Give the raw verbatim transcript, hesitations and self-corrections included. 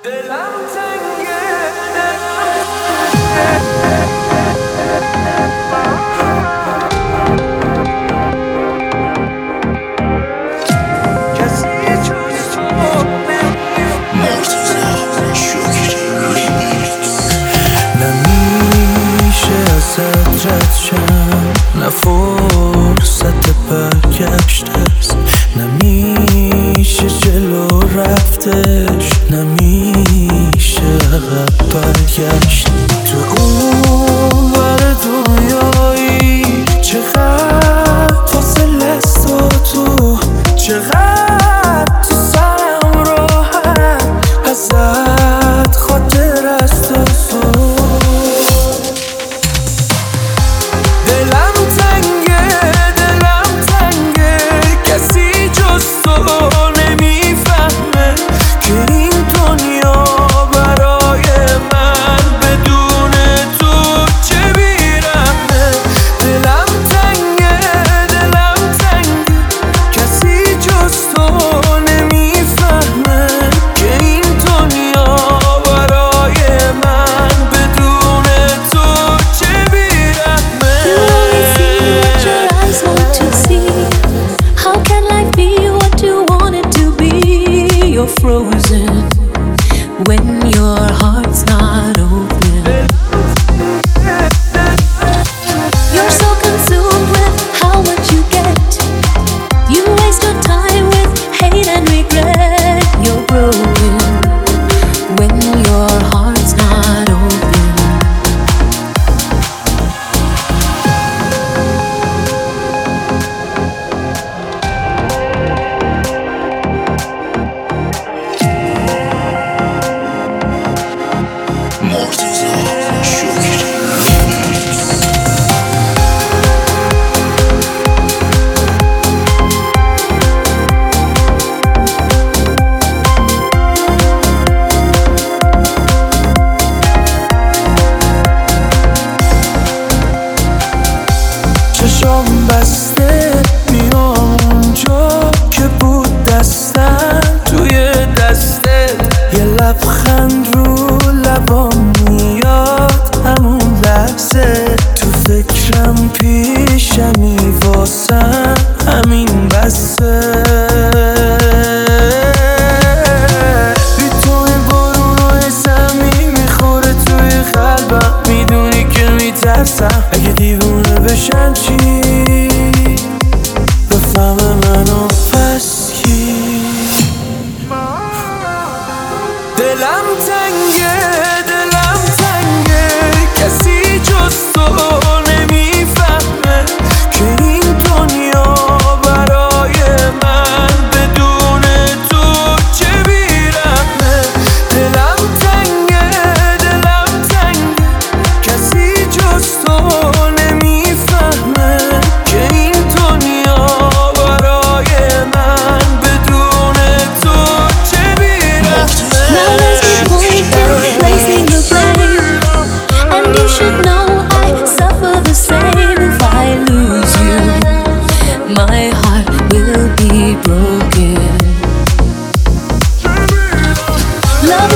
نه فرصت برگشت است، نمیشه جلو رفتش، نمیشه عقب برگشت. تو اون ور دنیایی چقدر فاصله است و تو چقدر تو سرم راحت ازت خاطر است و تو دلم تنگه دلم تنگه کسی جز تو نمیفهمه که این دنیا برای من بدون تو چه بیرحمه. دلم تنگه دلم تنگه کسی جز تو نمیفهمه که این دنیا برای من بدون تو چه بیرحمه. You're frozen when your heart's not open. You're so consumed with how much you get. You waste your time with hate and regret. You're broken when your heart's not open. چشام بسته میام اونجا که بود دستم توی دسته، یه لبخند رو لبام میاد همون لحظه، تو فکرم پیشمی واسم همین بسه. بی تو این بارون و اسمی میخوره توی قلبم، میدونی که میترسم اگه دیوونه بشم چی بفهم منو پس کی. دلم تنگه دلم تنگه کسی جز تو نمیفهمه که این دنیا برای من بدون تو چه بیرحمه. دلم تنگه دلم تنگه کسی جز تو نمیفهمه که این دنیا برای من بدون تو چه بیرحمه. Now there's no point in placing the blame, and you should know I suffer the same. If I lose you, my heart will be broken. Love